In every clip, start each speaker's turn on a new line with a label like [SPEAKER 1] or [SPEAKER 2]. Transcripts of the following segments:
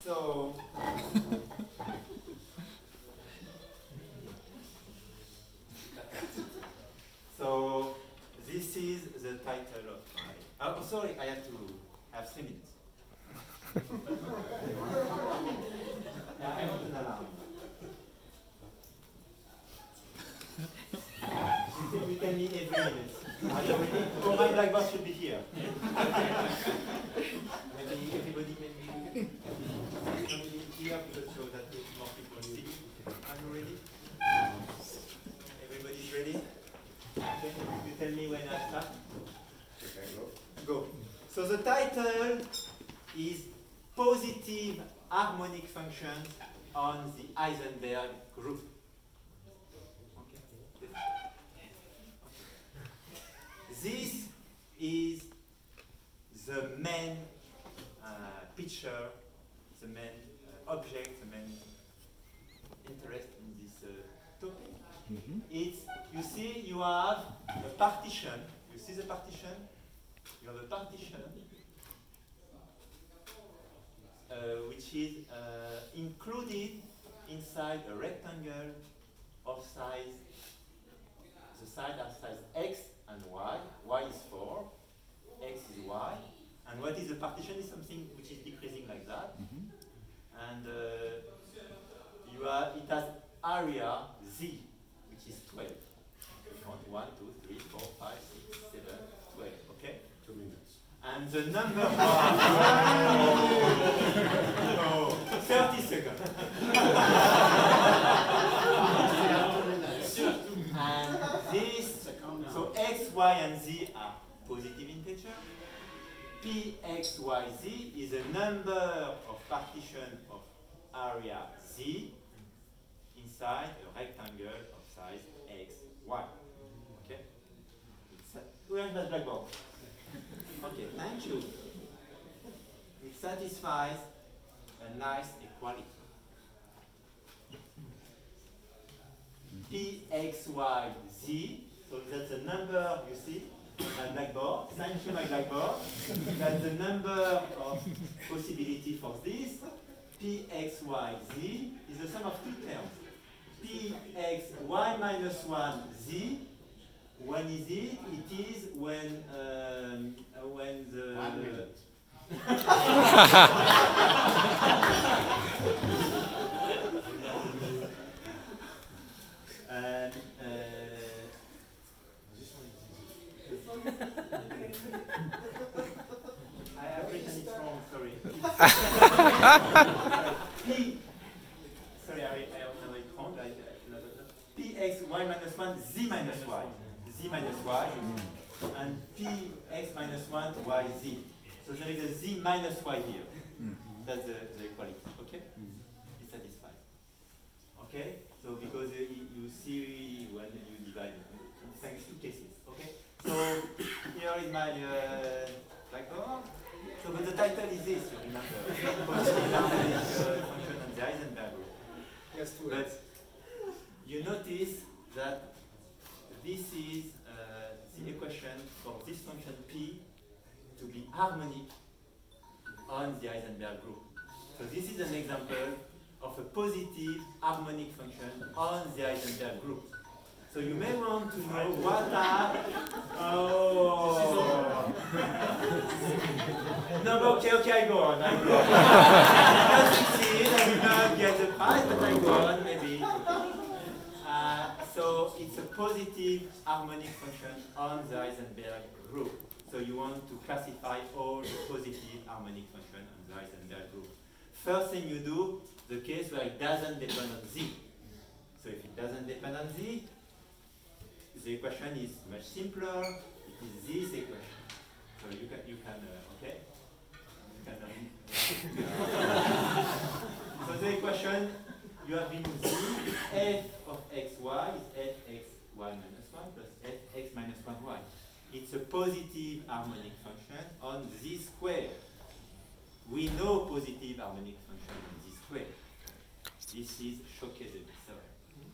[SPEAKER 1] So, so this is the title of my. Oh, sorry, I have to have 3 minutes. I want an alarm. You tell me every minute. Are you ready? Oh, my blackboard should be here. Maybe everybody here so that more people see. Are you ready? Everybody's ready? Okay. You tell me when I start. Okay, go. So the title is Positive Harmonic Functions on the Heisenberg Group. This is the main picture, the main object, the main interest in this topic. It's, you see, you have a partition. You see the partition? You have a partition which is included inside a rectangle of size, the sides are size x and y. Y is 4, x is y. And what is the partition is something which is decreasing like that. And you have, it has area z, which is 12. If you want 1, 2, 3, 4, 5, 6, 7, 12. Okay?
[SPEAKER 2] 2 minutes.
[SPEAKER 1] And the number of 30 seconds. And this, so x, y, and z are positive integers. P, x, y, z is a number of partition of area z inside a rectangle of size x, y. Okay? Where's the blackboard? Okay, thank you. It satisfies a nice equality. P, x, y, z. So that's the number you see on my blackboard. Thank you, my blackboard. That's the number of possibility for this. P, x, y, z is the sum of two terms. P, x, y minus 1, z. When is it? It is when the
[SPEAKER 2] 1 minute.
[SPEAKER 1] And I have written it wrong. Sorry. P. Sorry, I have it wrong. P x y minus 1 z minus y. Z minus y, and p x minus 1 y z. So there is a z minus y here. That's the equality. Okay? It satisfies. Okay? So because you see when you divide thanks to cases. Okay? So here is my blackboard. So but the title is this, you remember. Positive harmonic function on the Heisenberg group.
[SPEAKER 2] Yes,
[SPEAKER 1] but you notice that this is the equation for this function p to be harmonic on the Heisenberg group. So this is an example of a positive harmonic function on the Heisenberg group. So you may want to know what are... Oh! No, okay, I go on. I go on. I will not succeed, I will not get the prize, but I go on, maybe. So it's a positive harmonic function on the Heisenberg group. So you want to classify all positive harmonic functions on the Heisenberg group. First thing you do, the case where it doesn't depend on z. So if it doesn't depend on z, the equation is much simpler. It is this equation. So you can okay? You can, so the equation, you have been z, f of xy is fxy minus 1 plus fx minus 1y. It's a positive harmonic function on z squared. We know positive harmonic function on z squared. This is Choquet-Denis theorem.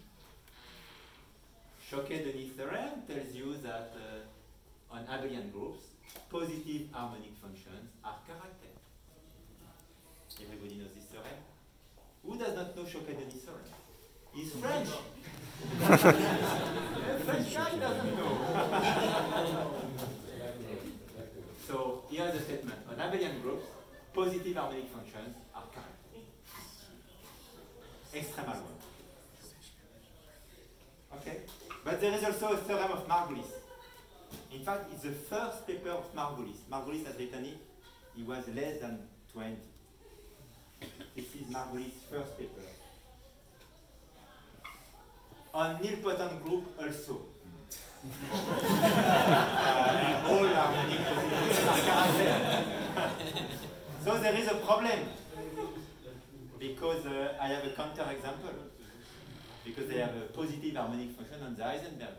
[SPEAKER 1] Choquet-Denis theorem tells you that on abelian groups, positive harmonic functions are character. Everybody knows this theorem? Choquet-Denis theorem. He's French. French guy doesn't know. So here's the statement. On abelian groups, positive harmonic functions are character. Extremal one. Okay? But there is also a theorem of Margulis. In fact, it's the first paper of Margulis. Margulis has written it. He was less than 20. This is Margulis' first paper. On nilpotent group also. All harmonic positives are character. So there is a problem. Because I have a counter example. Because they have a positive harmonic function on the Heisenberg group.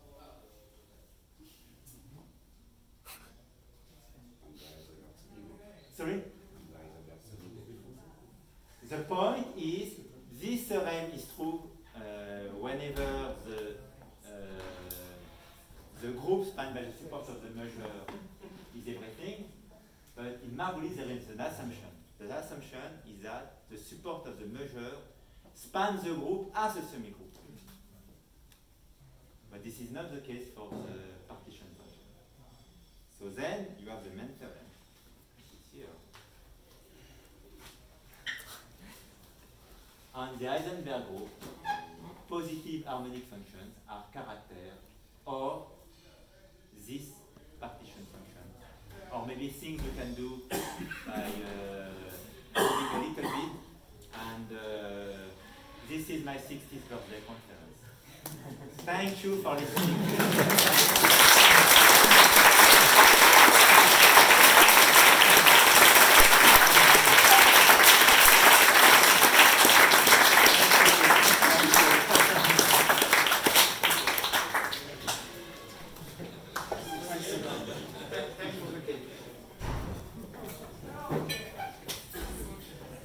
[SPEAKER 1] Sorry? The point is, this theorem is true whenever the group spanned by the support of the measure is everything. But in Margulis, there is an assumption. The assumption is that the support of the measure spans the group as a semigroup. But this is not the case for the partition function. So then you have the main theorem. It's here. On the Heisenberg group, positive harmonic functions are character or this partition function. Or maybe things we can do by moving a little bit. And this is my 60th birthday conference. Thank you for listening.